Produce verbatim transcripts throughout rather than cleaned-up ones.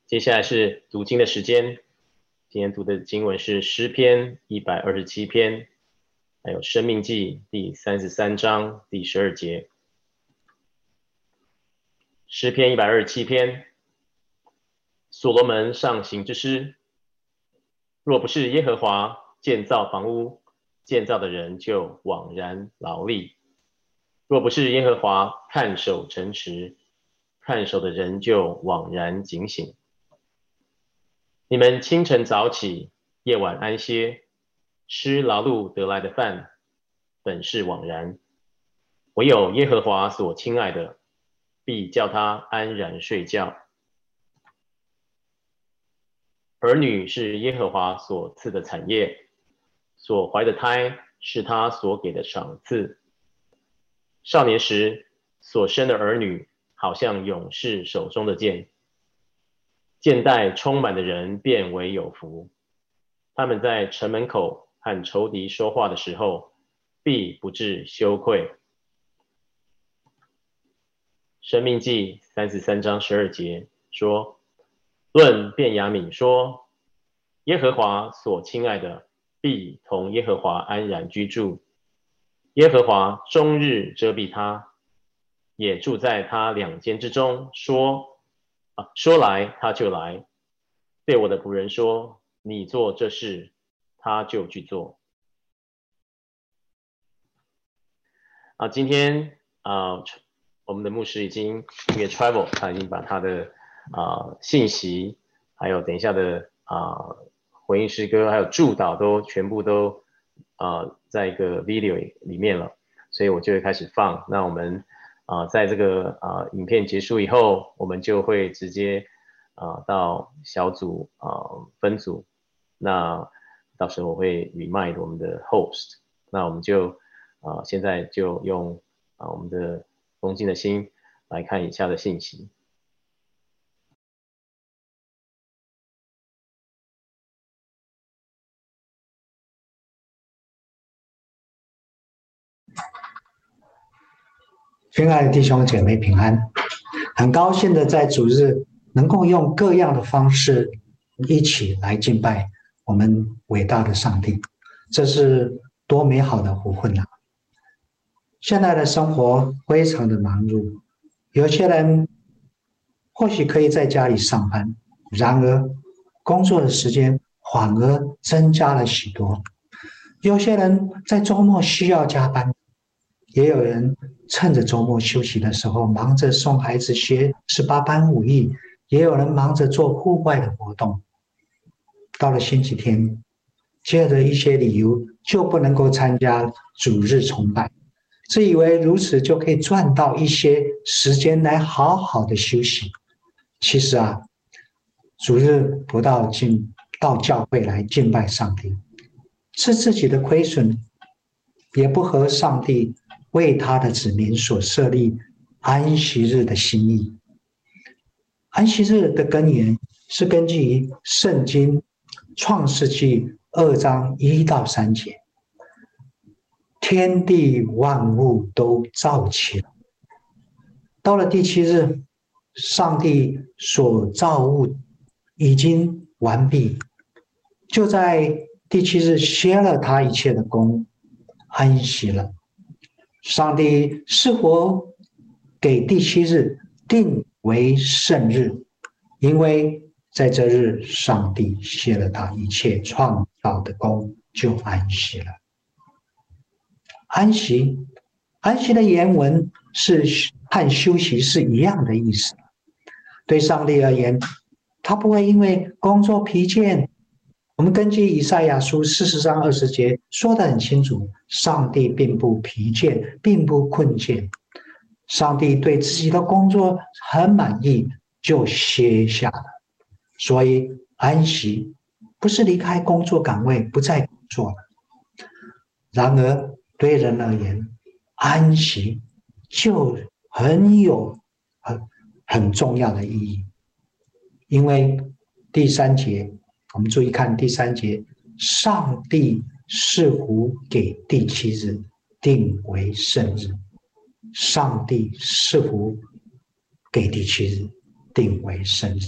接下来是读经的时间，今天读的经文是诗篇一百二十七篇，还有申命记第三十三章第十二节。诗篇一百二十七篇，所罗门上行之诗。若不是耶和华建造房屋，建造的人就枉然劳力；若不是耶和华看守城池，看守的人就枉然警醒。你们清晨早起，夜晚安歇，吃劳碌得来的饭，本是枉然。唯有耶和华所亲爱的，必叫他安然睡觉。儿女是耶和华所赐的产业，所怀的胎是他所给的赏赐。少年时所生的儿女，好像勇士手中的剑，箭袋充满的人便为有福。他们在城门口和仇敌说话的时候，必不致羞愧。申命记三十三章十二节说，论便雅悯说，耶和华所亲爱的，必同耶和华安然居住。耶和华终日遮蔽他，也住在他两间之中，说啊，说来他就来。对我的仆人说，你做这事，他就去做。啊，今天啊，我们的牧师已经因为 travel， 他已经把他的啊信息，还有等一下的啊回应诗歌，还有祝祷都全部都啊在一个 video 里面了，所以我就会开始放。那我们啊在这个啊影片结束以后，我们就会直接啊到小组啊分组，那到时候我会 remind 我们的 host， 那我们就啊现在就用啊我们的恭敬的心来看以下的信息。 亲爱的弟兄姐妹平安，很高兴的在主日能够用各样的方式一起来敬拜我们伟大的上帝，这是多美好的福分啊！现在的生活非常的忙碌，有些人或许可以在家里上班，然而工作的时间反而增加了许多。有些人在周末需要加班，也有人趁着周末休息的时候忙着送孩子学十八般武艺，也有人忙着做户外的活动。到了星期天，借着一些理由就不能够参加主日崇拜，自以为如此就可以赚到一些时间来好好的休息。其实啊，主日不到敬到教会来敬拜上帝，是自己的亏损，也不合上帝为他的子民所设立安息日的心意。安息日的根源是根据于圣经创世纪二章一到三节，天地万物都造齐了。到了第七日，上帝所造物已经完毕，就在第七日歇了他一切的工，安息了。上帝是否给第七日定为圣日？因为在这日，上帝歇了他一切创造的工，就安息了。安息，安息的原文是和休息是一样的意思。对上帝而言，他不会因为工作疲倦。我们根据以赛亚书四十章二十节说得很清楚，上帝并不疲倦，并不困倦。上帝对自己的工作很满意，就歇下了。所以安息不是离开工作岗位不再工作了。然而对人而言，安息就很有很很重要的意义。因为第三节，我们注意看第三节，上帝似乎给第七日定为圣日。上帝似乎给第七日定为圣日。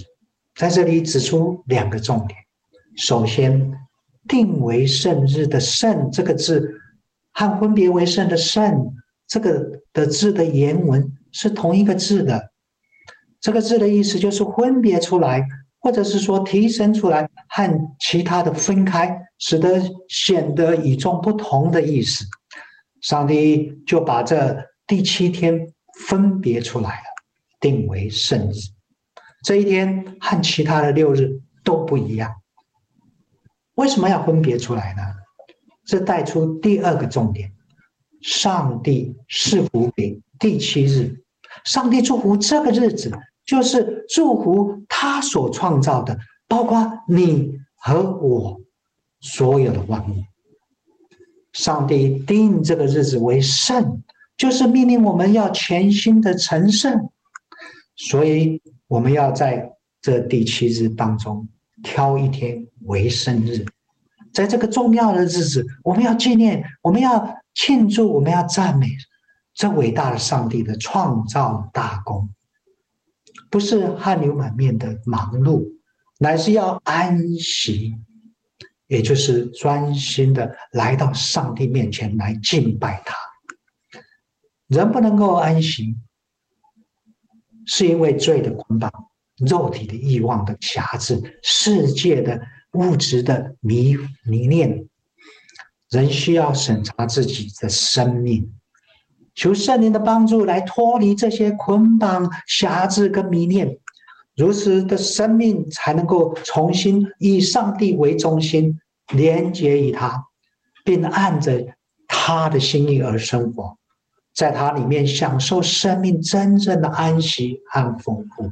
在这里指出两个重点。首先，定为圣日的圣这个字和分别为圣的圣这个的字的原文是同一个字的。这个字的意思就是分别出来，或者是说提升出来，和其他的分开，使得显得与众不同的意思。上帝就把这第七天分别出来了，定为圣日。这一天和其他的六日都不一样。为什么要分别出来呢？这带出第二个重点：上帝赐福给第七日。上帝祝福这个日子，就是祝福他所创造的，包括你和我所有的万物。上帝定这个日子为圣，就是命令我们要全心的成圣。所以我们要在这第七日当中挑一天为圣日。在这个重要的日子，我们要纪念，我们要庆祝，我们要赞美这伟大的上帝的创造大功。不是汗流满面的忙碌，乃是要安息，也就是专心的来到上帝面前来敬拜他。人不能够安息，是因为罪的捆绑、肉体的欲望的辖制、世界的物质的迷迷恋。人需要审查自己的生命，求圣灵的帮助来脱离这些捆绑、辖制跟迷恋，如此的生命才能够重新以上帝为中心，连结于他，并按着他的心意而生活，在他里面享受生命真正的安息和丰富。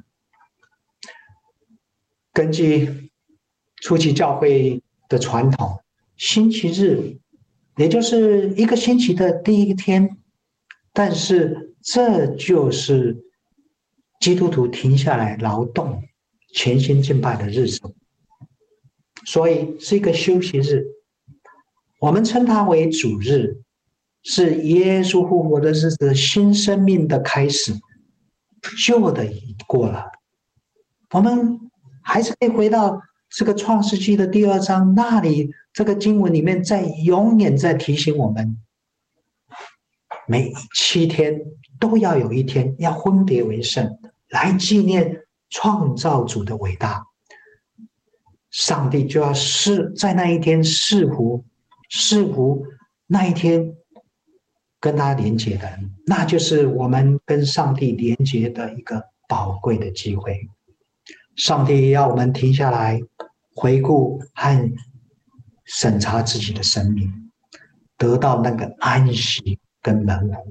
根据初期教会的传统，星期日也就是一个星期的第一天，但是这就是基督徒停下来劳动、全心敬拜的日子，所以是一个休息日。我们称它为主日，是耶稣复活的日子，新生命的开始。旧的已过了，我们还是可以回到这个创世纪的第二章，那里这个经文里面在永远在提醒我们，每七天都要有一天要分别为圣，来纪念创造主的伟大。上帝就要是在那一天赐福赐福那一天跟他连结的人，那就是我们跟上帝连结的一个宝贵的机会。上帝要我们停下来回顾和审查自己的生命，得到那个安息跟门户。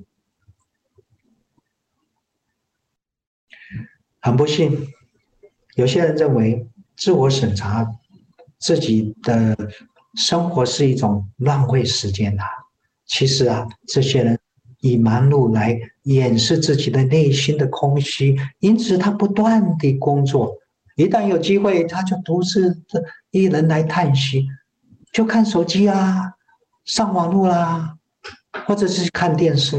很不幸，有些人认为自我审查自己的生活是一种浪费时间啊。其实啊，这些人以忙碌来掩饰自己的内心的空虚，因此他不断地工作，一旦有机会，他就独自一人来叹息，就看手机啊，上网络啦，或者是看电视。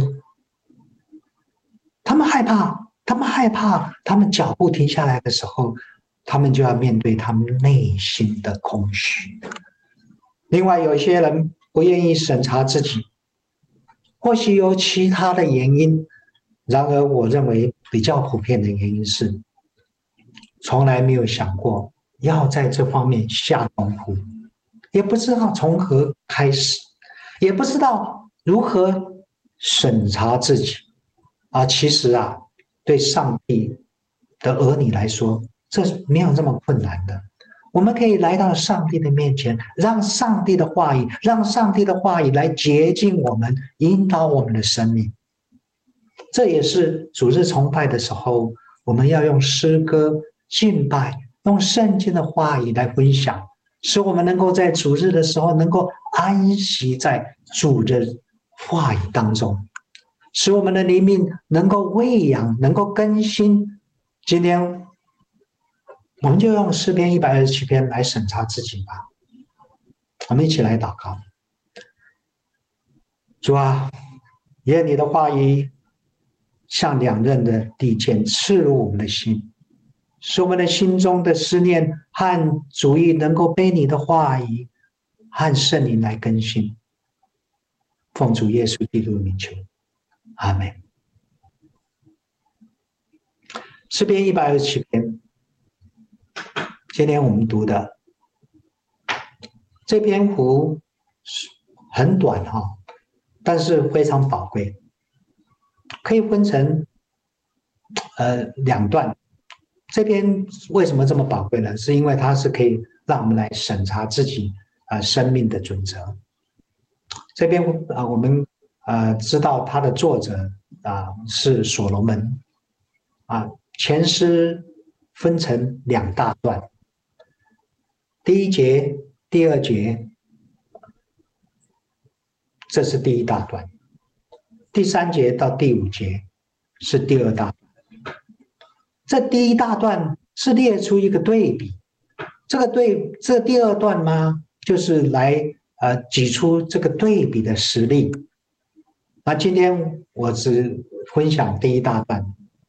他们害怕，他们害怕，他们脚步停下来的时候，他们就要面对他们内心的空虚。另外，有一些人不愿意审查自己，或许有其他的原因，然而我认为比较普遍的原因是，从来没有想过要在这方面下功夫，也不知道从何开始，也不知道如何审查自己啊。其实啊，对上帝的儿女来说，这没有这么困难的。我们可以来到上帝的面前，让上帝的话语，让上帝的话语来洁净我们，引导我们的生命。这也是主日崇拜的时候，我们要用诗歌敬拜，用圣经的话语来分享，使我们能够在主日的时候能够安息在主的话语当中，使我们的灵命能够喂养，能够更新。今天我们就用诗篇一百二十七篇来审查自己吧。我们一起来祷告。主啊，愿你的话语像两刃的利剑刺入我们的心， 使我们的心中的思念和主意能够被你的话语和圣灵来更新。奉主耶稣基督的名求，阿们。诗篇一百二十七篇，今天我们读的这篇幅很短哈，但是非常宝贵，可以分成呃两段。这篇为什么这么宝贵呢？是因为它是可以让我们来审查自己啊、呃、生命的准则。这边啊、呃，我们呃知道它的作者啊、呃、是所罗门啊。前诗分成两大段，第一节、第二节，这是第一大段；第三节到第五节是第二大段。这第一大段是列出一个对比，这个对这第二段吗？就是来呃举出这个对比的实例。那今天我只分享第一大段。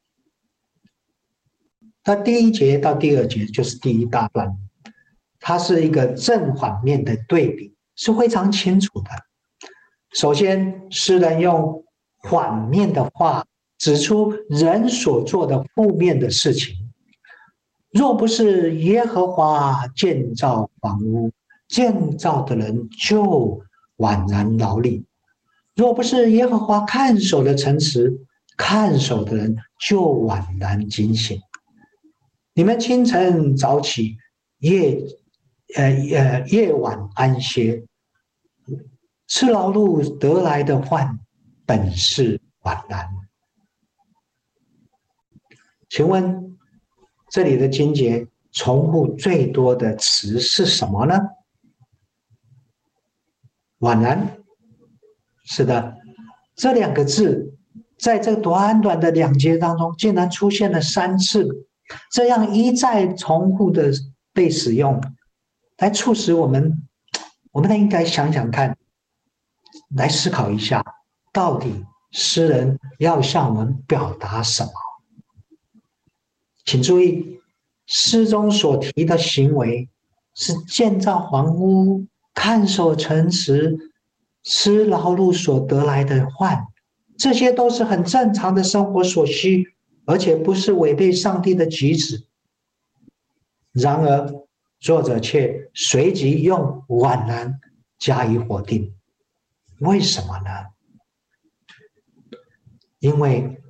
那第一节到第二节就是第一大段，它是一个正反面的对比，是非常清楚的。首先，诗人用反面的话指出人所做的负面的事情。若不是耶和华建造房屋，建造的人就枉然劳力；若不是耶和华看守的城池，看守的人就枉然警醒。你们清晨早起，夜呃呃夜晚安歇，吃劳碌得来的饭，本是枉然。请问这里的经节重复最多的词是什么呢？枉然。是的，这两个字在这短短的两节当中竟然出现了三次，这样一再重复的被使用，来促使我们我们应该想想看，来思考一下，到底诗人要向我们表达什么。请注意，诗中所提的行为是建造房屋、看守城池、吃劳碌所得来的饭，这些都是很正常的生活所需，而且不是违背上帝的举止。然而作者却随即用枉然加以否定，为什么呢？因为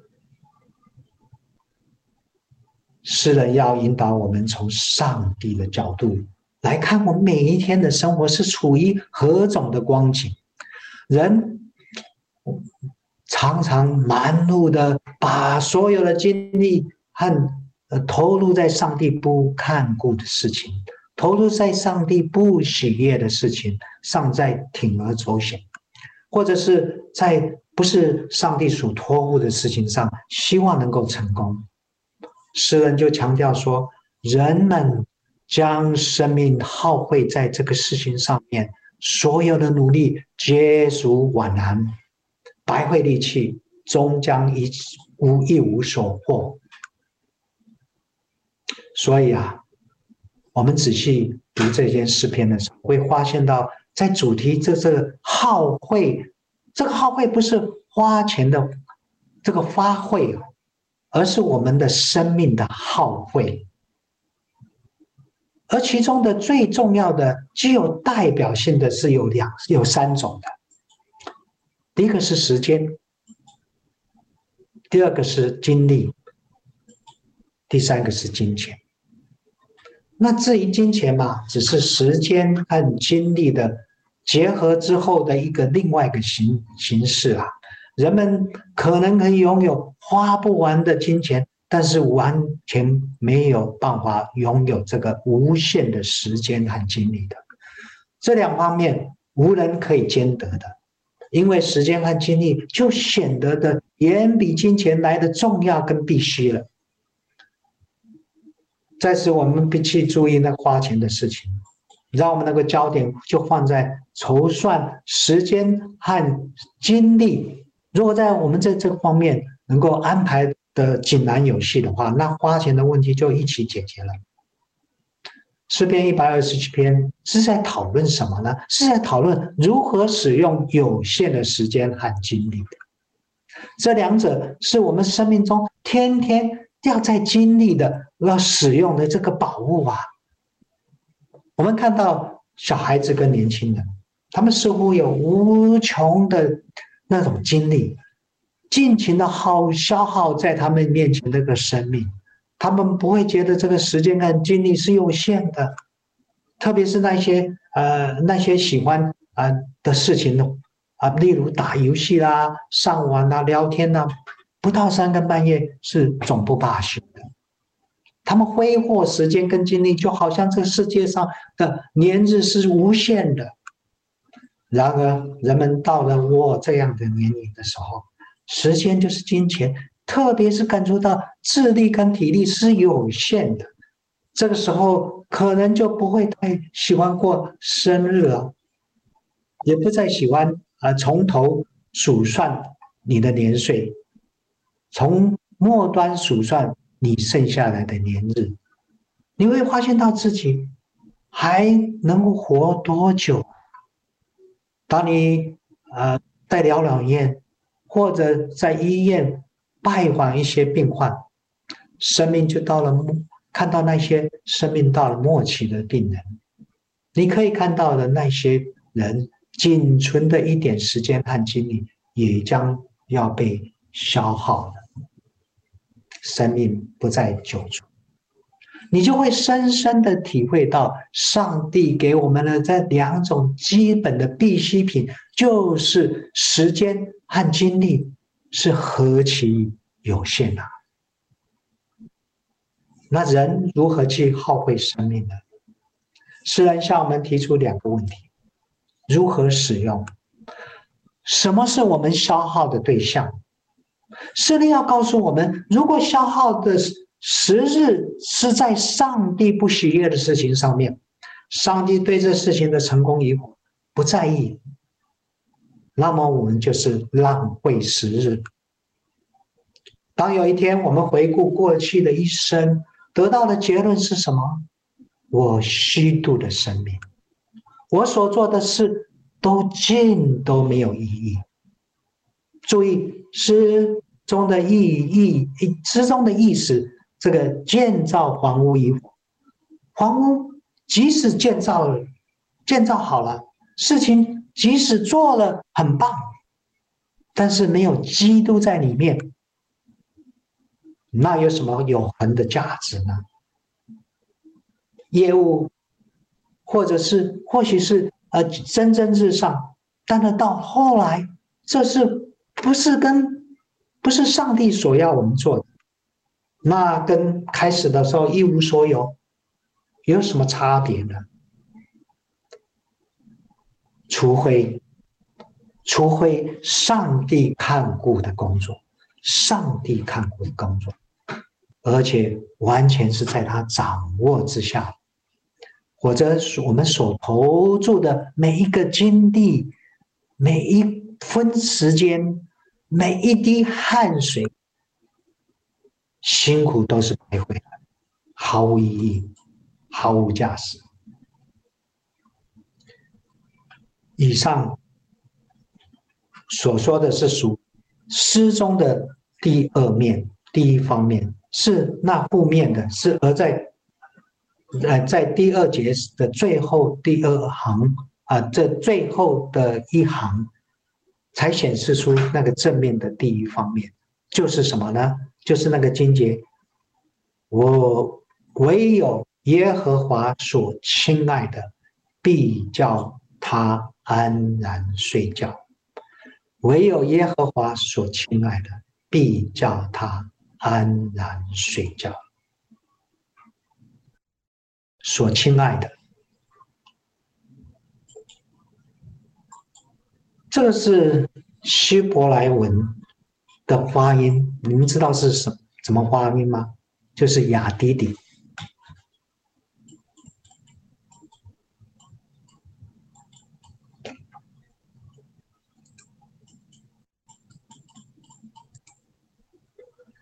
诗人要引导我们从上帝的角度来看我们每一天的生活是处于何种的光景。人常常忙碌的把所有的精力和投入在上帝不看顾的事情，投入在上帝不喜悦的事情上，在铤而走险，或者是在不是上帝所托付的事情上希望能够成功。诗人就强调说，人们将生命耗费在这个事情上面，所有的努力皆属枉然，白费力气，终将一无一无所获。所以啊，我们仔细读这篇诗篇的时候，会发现到在主题这这个耗费，这个耗费不是花钱的这个花费，而是我们的生命的耗费。而其中的最重要的、具有代表性的是有两有三种的。第一个是时间，第二个是精力，第三个是金钱。那至于金钱嘛，只是时间和精力的结合之后的一个另外一个形形式啊。人们可能可以拥有花不完的金钱，但是完全没有办法拥有这个无限的时间和精力的。这两方面无人可以兼得的，因为时间和精力就显得的远比金钱来的重要跟必须了。在此我们必须注意那花钱的事情，让我们那个焦点就放在筹算时间和精力。如果在我们在这个方面能够安排的井然有序的话，那花钱的问题就一起解决了。诗篇一百二十七篇是在讨论什么呢？是在讨论如何使用有限的时间和精力的。这两者是我们生命中天天要在经历的、要使用的这个宝物啊。我们看到小孩子跟年轻人，他们似乎有无穷的那种精力，尽情的耗消耗在他们面前这个生命，他们不会觉得这个时间跟精力是有限的。特别是那些呃那些喜欢啊、呃、的事情呢啊，例如打游戏啦、上网啦、聊天啦，不到三更半夜是总不罢休的。他们挥霍时间跟精力，就好像这个世界上的年日是无限的。然而，人们到了我这样的年龄的时候，时间就是金钱，特别是感受到智力跟体力是有限的。这个时候，可能就不会太喜欢过生日了，也不再喜欢啊、呃、从头数算你的年岁，从末端数算你剩下来的年日。你会发现到自己还能够活多久？当你呃在疗养院或者在医院拜访一些病患，生命就到了末，看到那些生命到了末期的病人，你可以看到的那些人仅存的一点时间和精力，也将要被消耗了，生命不再久存。你就会深深的体会到上帝给我们的这两种基本的必需品，就是时间和精力是何其有限啊！那人如何去耗费生命呢？诗人向我们提出两个问题：如何使用？什么是我们消耗的对象？诗人要告诉我们，如果消耗的时日是在上帝不喜悦的事情上面，上帝对这事情的成功与否不在意，那么我们就是浪费时日。当有一天我们回顾过去的一生，得到的结论是什么？我虚度的生命，我所做的事都尽都没有意义。注意诗中的意义，诗中的意思，这个建造房屋与否，房屋即使建造了，建造好了，事情即使做了很棒，但是没有基督在里面，那有什么永恒的价值呢？业务或者是或许是呃蒸蒸日上，但是到后来，这是不是跟不是上帝所要我们做的？那跟开始的时候一无所有有什么差别呢？除非除非上帝看顾的工作，上帝看顾的工作，而且完全是在他掌握之下，或者我们所投注的每一个精力、每一分时间、每一滴汗水，辛苦都是白费的，毫无意义，毫无价值。以上所说的是属诗中的第二面，第一方面是那负面的，是而在呃在第二节的最后第二行啊、呃，这最后的一行才显示出那个正面的第一方面，就是什么呢？就是那个经节，我唯有耶和华所亲爱的，必叫他安然睡觉。唯有耶和华所亲爱的，必叫他安然睡觉。所亲爱的，这个是希伯来文的发音，你们知道是什怎么发音吗？就是雅迪迪。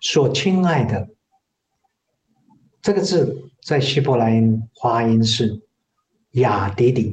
所亲爱的，这个字在希伯来发音是亚迪底。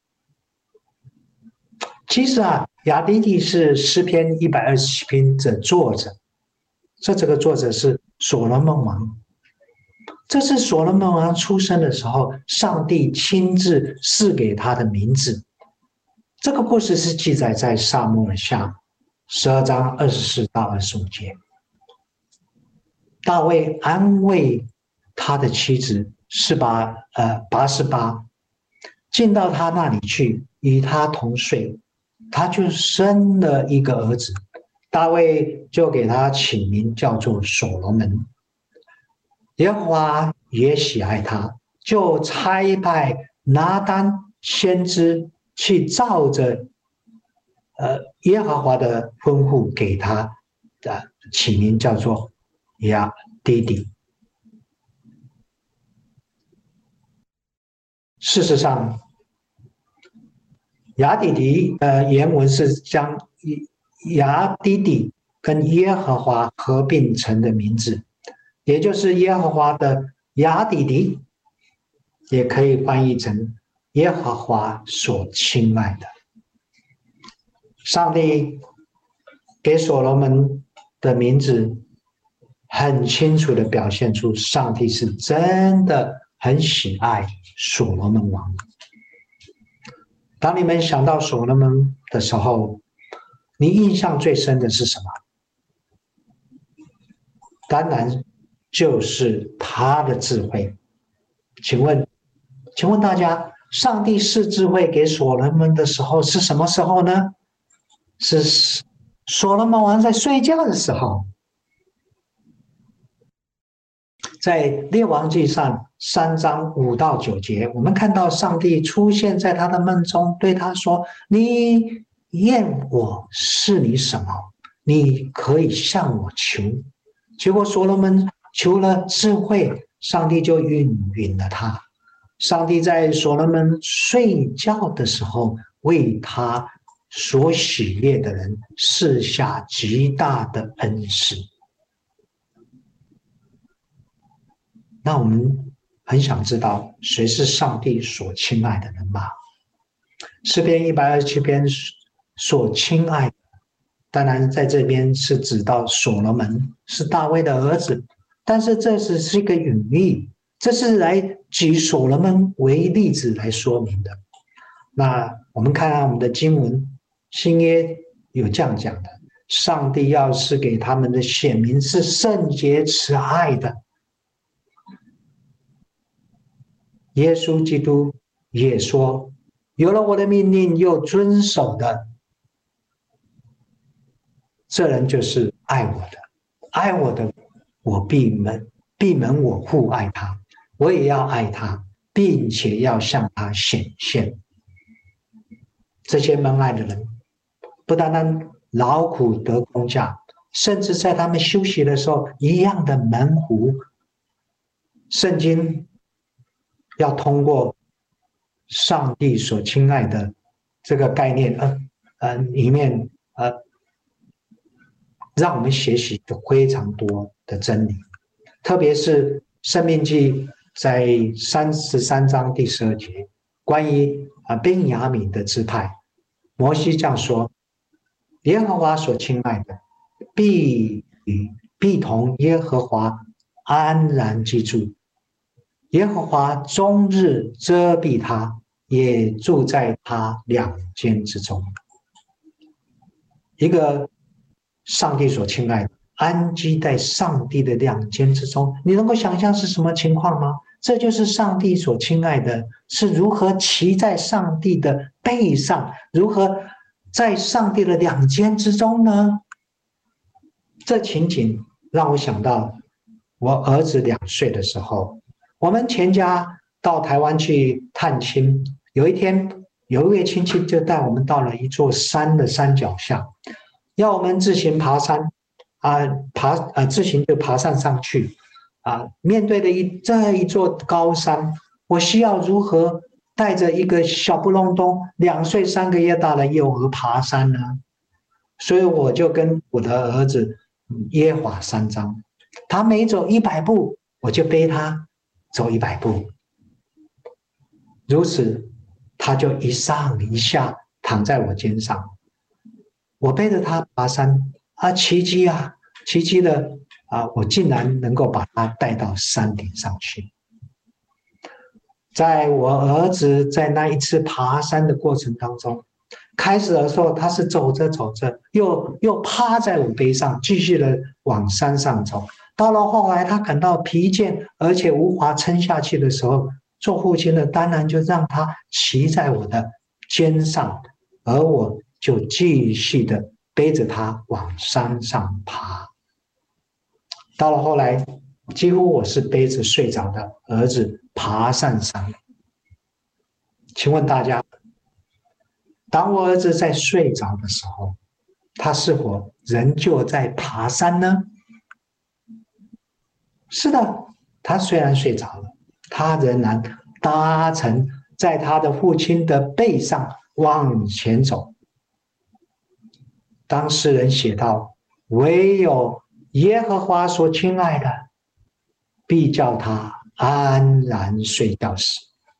其实啊，亚迪底是诗篇一百二十七篇的作者，这这个作者是所罗门王。这是所罗门王出生的时候，上帝亲自赐给他的名字。这个故事是记载在撒母耳下十二章二十四到二十五节。大卫安慰他的妻子是把呃拔示巴，进到他那里去，与他同睡，他就生了一个儿子。大卫就给他起名叫做所罗门。耶和华也喜爱他，就差派拿单先知去照着呃耶和华的吩咐给他的、呃、起名叫做亚迪底。事实上，亚迪底呃原文是将亚迪底跟耶和华合并成的名字，也就是耶和华的亚迪底，也可以翻译成耶和华所亲爱的。上帝给所罗门的名字很清楚地表现出上帝是真的很喜爱所罗门王。当你们想到所罗门的时候，你印象最深的是什么？当然就是他的智慧。请问请问大家，上帝赐智慧给所罗门的时候是什么时候呢？是所罗门王在睡觉的时候。在列王记上三章五到九节，我们看到上帝出现在他的梦中，对他说：你愿我是你什么？你可以向我求。结果所罗门求了智慧，上帝就应允了他。上帝在所罗门睡觉的时候，为他所喜悦的人赐下极大的恩赐。那我们很想知道，谁是上帝所亲爱的人吗？诗篇一百二十七篇所亲爱的，当然在这边是指到所罗门，是大卫的儿子，但是这只是一个隐喻，这是来举所罗门为例子来说明的。那我们看看我们的经文，新约有这样讲的：上帝要是给他们的显明是圣洁慈爱的。耶稣基督也说，有了我的命令又遵守的，这人就是爱我的。爱我的，我闭门闭门我父爱他，我也要爱他，并且要向他显现。这些蒙爱的人，不单单劳苦得工价，甚至在他们休息的时候一样的门户。圣经要通过上帝所亲爱的这个概念，呃呃里面呃，让我们学习的非常多的真理，特别是《申命记》在三十三章第十二节，关于啊便雅悯的支派，摩西这样说：耶和华所亲爱的，必与必同耶和华安然居住。耶和华终日遮蔽他，也住在他两间之中。一个上帝所亲爱的，安居在上帝的两间之中，你能够想象是什么情况吗？这就是上帝所亲爱的，是如何骑在上帝的背上，如何在上帝的两间之中呢？这情景让我想到我儿子两岁的时候，我们全家到台湾去探亲。有一天，有一位亲戚就带我们到了一座山的山脚下，要我们自行爬山啊，爬啊，自行就爬上上去啊。面对的一这一座高山，我需要如何带着一个小不隆咚、两岁三个月大的幼儿爬山呢？所以我就跟我的儿子约法三章。 他每走一百步，我就背他走一百步。如此，他就一上一下躺在我肩上，我背着他爬山啊，奇迹啊，奇迹的啊，我竟然能够把他带到山顶上去。在我儿子在那一次爬山的过程当中，开始的时候他是走着走着，又又趴在我背上，继续的往山上走。到了后来，他感到疲倦，而且无法撑下去的时候，做父亲的当然就让他骑在我的肩上，而我就继续的背着他往山上爬。到了后来，几乎我是背着睡着的儿子爬上山。请问大家，当我儿子在睡着的时候，他是否仍旧在爬山呢？是的，他虽然睡着了，他仍然搭乘在他的父亲的背上往前走。当诗人写道：唯有耶和华所亲爱的，必叫他安然睡觉时。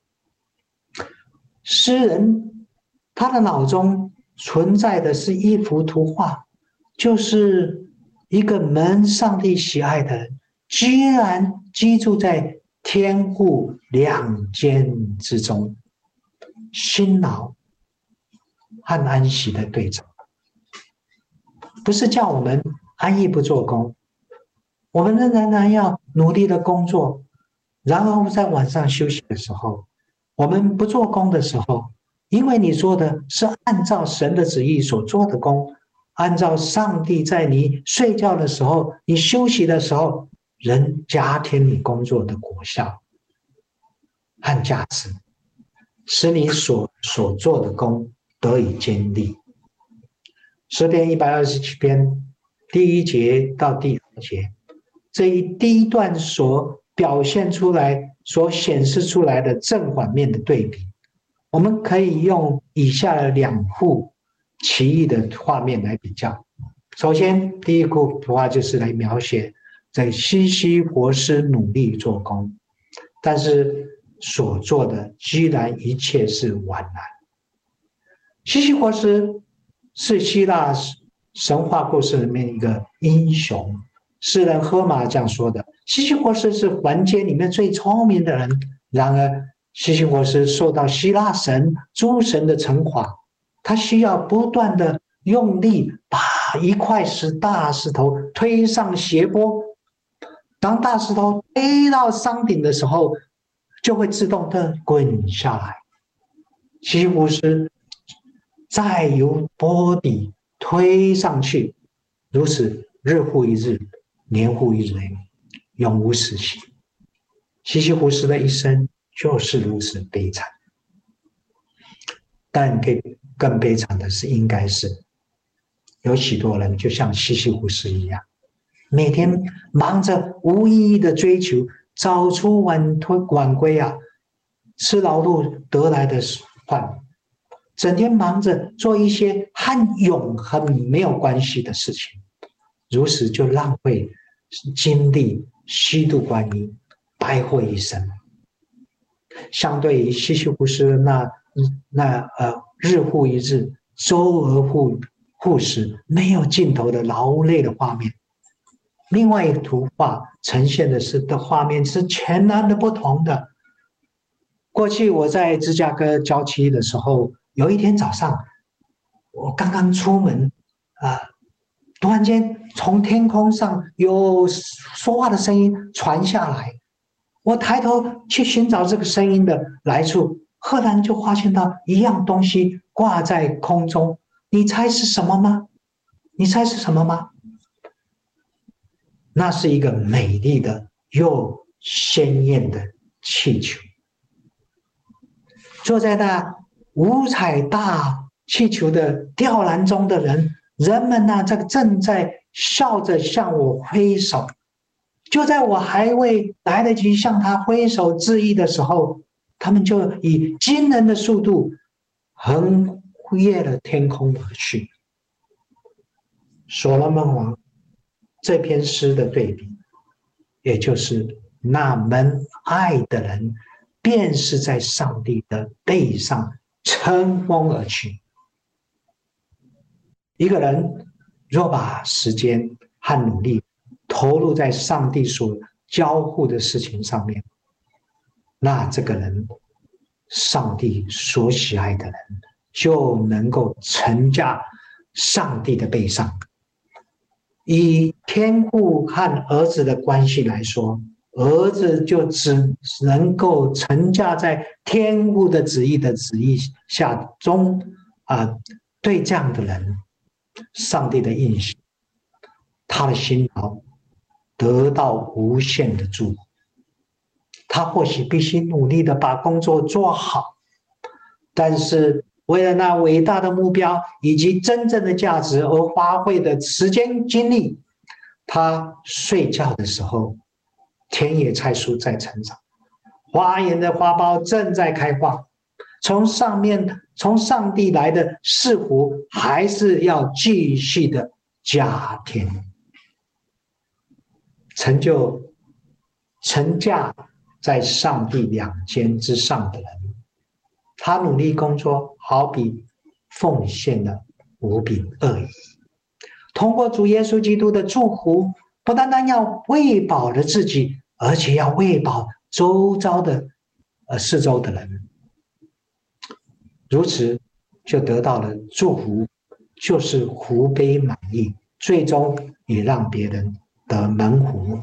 诗人他的脑中存在的是一幅图画，就是一个蒙上帝喜爱的人，居然居住在天户两间之中，辛劳和安息的对照。不是叫我们安逸不做工，我们仍然要努力的工作，然后在晚上休息的时候，我们不做工的时候，因为你做的是按照神的旨意所做的工，按照上帝在你睡觉的时候，你休息的时候，人加添你工作的果效和价值，使你所所做的工得以坚立。诗篇一百二十七篇第一节到第二节，这一第一段所表现出来、所显示出来的正反面的对比，我们可以用以下的两幅奇异的画面来比较。首先，第一幅图画就是来描写在西西弗斯努力做工，但是所做的居然一切是枉然。西西弗斯是希腊神话故事里面一个英雄，诗人荷马这样说的：西西弗斯是凡间里面最聪明的人。然而，西西弗斯受到希腊神诸神的惩罚，他需要不断的用力把一块石大石头推上斜坡。当大石头推到山顶的时候，就会自动的滚下来。西西弗斯再由坡底推上去，如此日复一日，年复一年，永无止息。西西弗斯的一生就是如此悲惨。但更悲惨的是，应该是有许多人就像西西弗斯一样，每天忙着无意义的追求，早出晚晚归啊，吃劳碌得来的饭，整天忙着做一些和永恒没有关系的事情，如此就浪费精力，虚度光阴，白活一生。相对于西西弗斯那那呃日复一日、周而复复始、没有尽头的劳累的画面，另外一个图画呈现的是的画面是全然的不同的。过去我在芝加哥郊区的时候，有一天早上，我刚刚出门啊、呃，突然间从天空上有说话的声音传下来，我抬头去寻找这个声音的来处，赫然就发现到一样东西挂在空中。你猜是什么吗？你猜是什么吗？那是一个美丽的又鲜艳的气球。坐在那五彩大气球的吊篮中的人，人们呢、啊，这个正在笑着向我挥手。就在我还未来得及向他挥手致意的时候，他们就以惊人的速度横越了天空而去。所罗门王这篇诗的对比， 也就是那蒙爱的人，便是在上帝的背上乘风而去。一个人若把时间和努力投入在上帝所交付的事情上面，那这个人，上帝所喜爱的人，就能够乘驾上帝的背上。以天父和儿子的关系来说，儿子就只能够乘驾在天父的旨意的旨意下中啊、呃，对这样的人，上帝的应许，他的辛劳得到无限的祝福。他或许必须努力的把工作做好，但是为了那伟大的目标以及真正的价值而花费的时间精力，他睡觉的时候，田野菜蔬在成长，花园的花苞正在开放，从上面从上帝来的似乎还是要继续的加添，成就成架在上帝两肩之上的人，他努力工作，好比奉献了五饼二鱼。通过主耶稣基督的祝福，不单单要喂饱了自己，而且要喂饱周遭的呃四周的人，如此就得到了祝福，就是福杯满溢，最终也让别人得蒙福。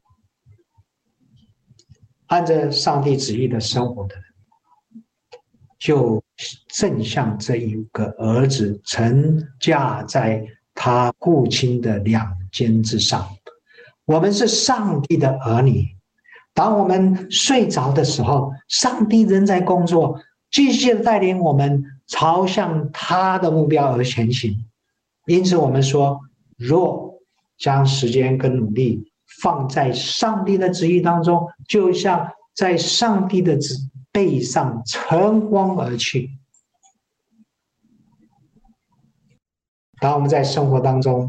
按着上帝旨意的生活的人，就正像这一个儿子乘驾在他父亲的两肩之上。我们是上帝的儿女，当我们睡着的时候，上帝仍在工作，继续的带领我们朝向他的目标而前行。因此我们说，若将时间跟努力放在上帝的旨意当中，就像在上帝的背上乘风而去。当我们在生活当中，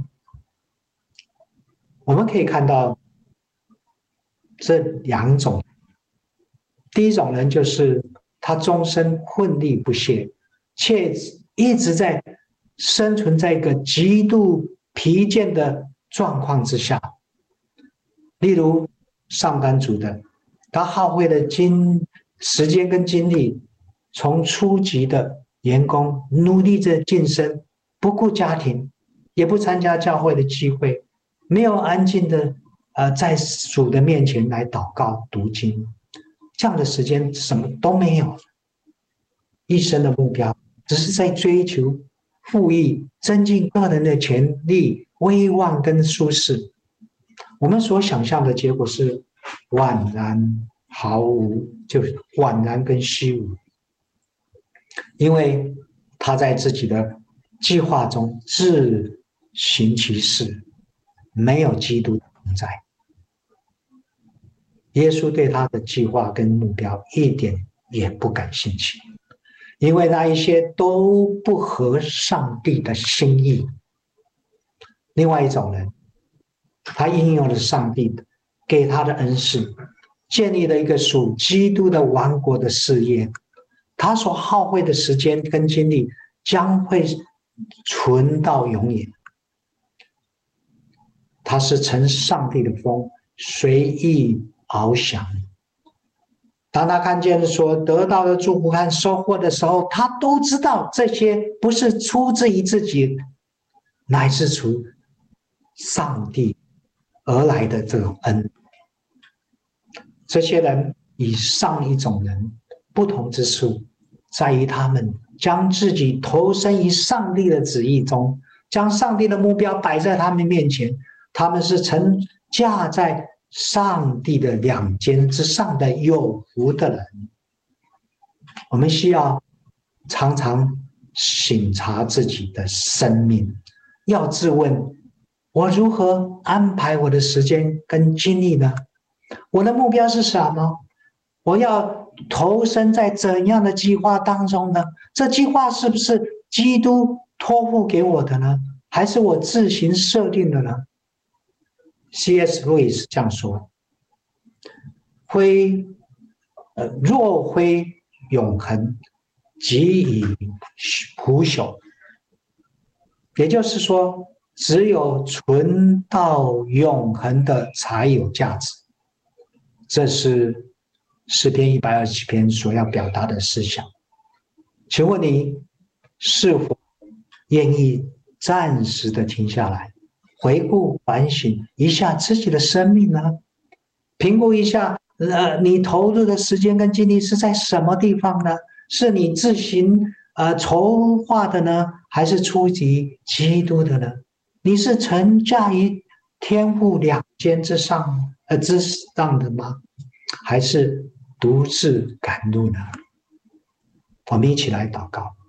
我们可以看到这两种。第一种人就是他终身奋力不懈，且一直在生存在一个极度疲倦的状况之下。例如上班族的，他耗费了精时间跟精力，从初级的员工努力着晋升，不顾家庭，也不参加教会的聚会，没有安静的呃在主的面前来祷告读经，这样的时间什么都没有，一生的目标只是在追求富裕，增进个人的权利、威望跟舒适。我们所想象的结果是宛然毫无，就是宛然跟虚无，因为他在自己的计划中自行其事，没有基督的同在。耶稣对他的计划跟目标一点也不感兴趣，因为那一些都不合上帝的心意。另外一种人，他应用了上帝给他的恩赐，建立了一个属基督的王国的事业，他所耗费的时间跟精力将会存到永远。他是乘上帝的风，随意翱翔。当他看见说得到的祝福和收获的时候，他都知道这些不是出自于自己，乃是出上帝而来的这种恩。这些人与上一种人不同之处，在于他们将自己投身于上帝的旨意中，将上帝的目标摆在他们面前。他们是乘驾在上帝的两肩之上的有福的人。我们需要常常省察自己的生命，要自问：我如何安排我的时间跟精力呢？我的目标是什么？我要投身在怎样的计划当中呢？这计划是不是基督托付给我的呢？还是我自行设定的呢？ C S 路易斯这样说： 灰，呃，若灰永恒，即以腐朽。也就是说，只有存到永恒的才有价值。这是诗篇一百二十七篇所要表达的思想。请问你是否愿意暂时的停下来，回顾反省一下自己的生命呢？评估一下，呃，你投入的时间跟精力是在什么地方呢？是你自行呃筹划的呢，还是出于基督的呢？你是沉驾于天父两肩之上呃之上的吗？还是独自赶路呢？我们一起来祷告。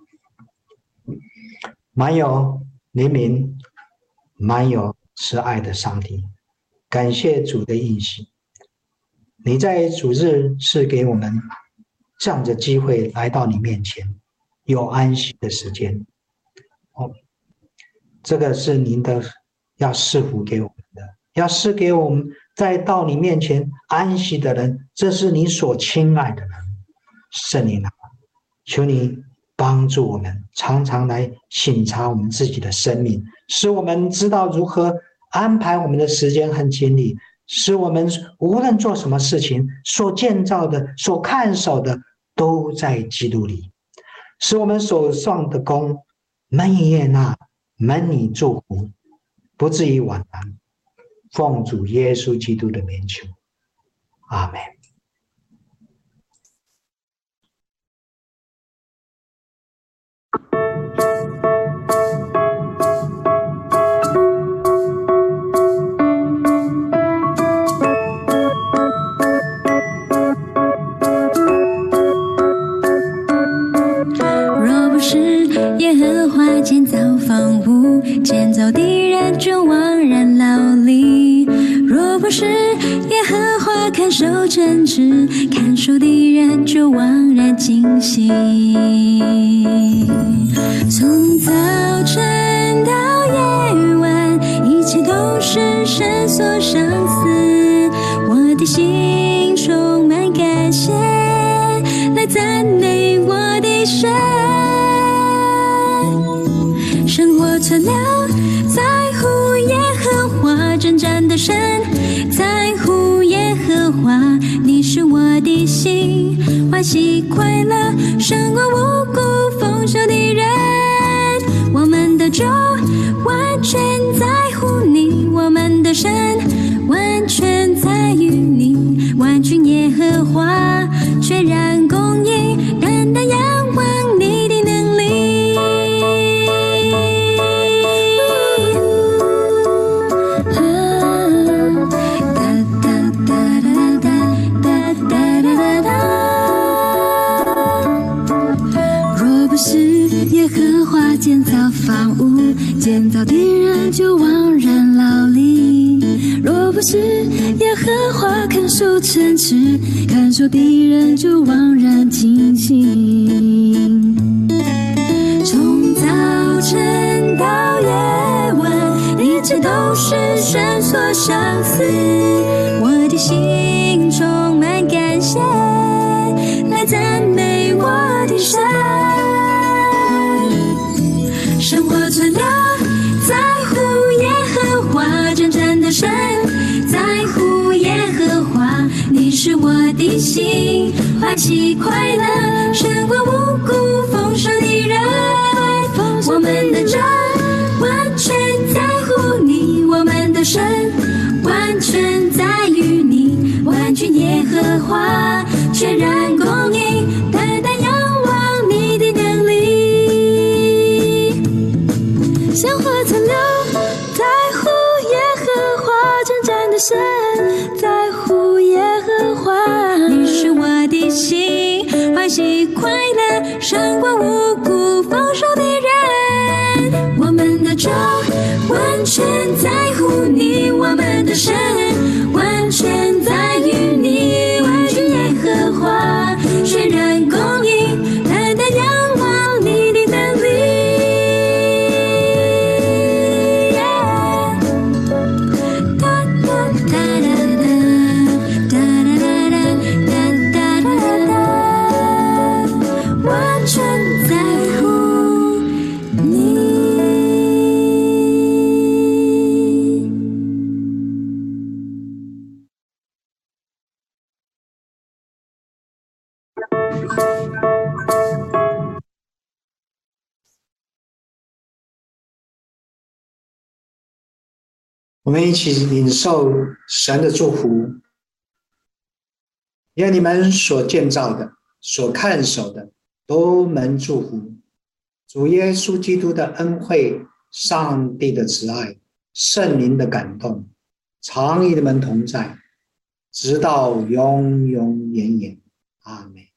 满有怜悯、满有慈爱的上帝，感谢主的应许。你在主日是给我们这样的机会来到你面前，有安息的时间。哦，这个是您的要赐福给我们的，要赐给我们在到你面前安息的人，这是你所亲爱的人。圣灵啊，求你帮助我们，常常来省察我们自己的生命，使我们知道如何安排我们的时间和精力，使我们无论做什么事情，所建造的、所看守的，都在基督里，使我们手上的工门以悦纳，门以祝福，不至于枉然。奉主耶稣基督的名求，阿们。 建造房屋，建造的人就枉然劳力；若不是耶和华看守城池，看守的人就枉然惊醒。从早晨到夜晚，一切都是神所赏赐。我的心充满感谢，来赞美我的神。生活存留在乎耶和华，征战的神在乎耶和华。你是我的心，欢喜快乐胜过无辜丰收的人。我们的主完全在乎你，我们的神完全在于你。万军耶和华全然供应，单单仰望你的能力。耶和华建造房屋，建造的人就枉然劳力；若不是耶和华看守城池，看守的人就枉然惊醒。从早晨到夜晚，一切都是神所赏赐。我的心充满感谢，来赞美我的神。生活存留在乎耶和华，征战的神在乎耶和华。你是我的心，欢喜快乐胜过无辜丰收的人。我们的主完全在乎你，我们的神完全在于你。万军耶和华全然供应，单单仰望你的能力。生活存留在乎耶和华，征战的神在乎耶和华。你是我的心，欢喜快乐胜过无辜丰收的人。我们的主完全在乎你，我们的神完全在于你。万军耶和华全然供应，单单仰望你的能力。 我们一起领受神的祝福，愿你们所建造的、所看守的都能祝福。主耶稣基督的恩惠、上帝的慈爱、圣灵的感动，常与你们同在，直到永永远远。阿们。